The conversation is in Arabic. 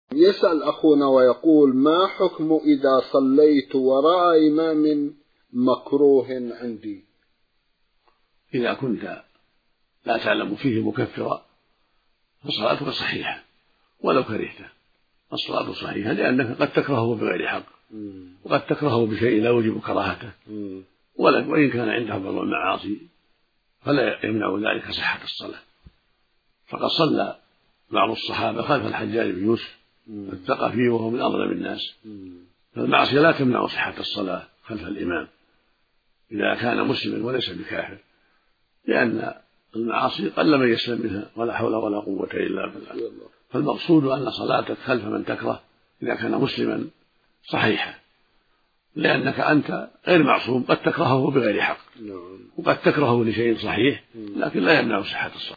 يسأل أخونا ويقول: ما حكم إذا صليت وراء إمام مكروه عندي؟ إذا كنت لا تعلم فيه مكفرا فصلاتك صحيحة ولو كرهته، الصلاة صحيحة، لأنك قد تكرهه بغير حق وقد تكرهه بشيء لا يوجب كراهته، وإن كان عنده بعض المعاصي فلا يمنع ذلك صحة الصلاة. فقد صلى بعض الصحابة خلف الحجاج بن يوسف الثقفي وهو من أظلم الناس، فالمعصية لا تمنع صحة الصلاة خلف الإمام إذا كان مسلما وليس بكافر، لأن المعاصي قل من يسلم منها ولا حول ولا قوة إلا بالله. فالمقصود أن صلاتك خلف من تكره إذا كان مسلما صحيحة، لأنك أنت غير معصوم، قد تكرهه بغير حق وقد تكرهه لشيء صحيح، لكن لا يمنع صحة الصلاة.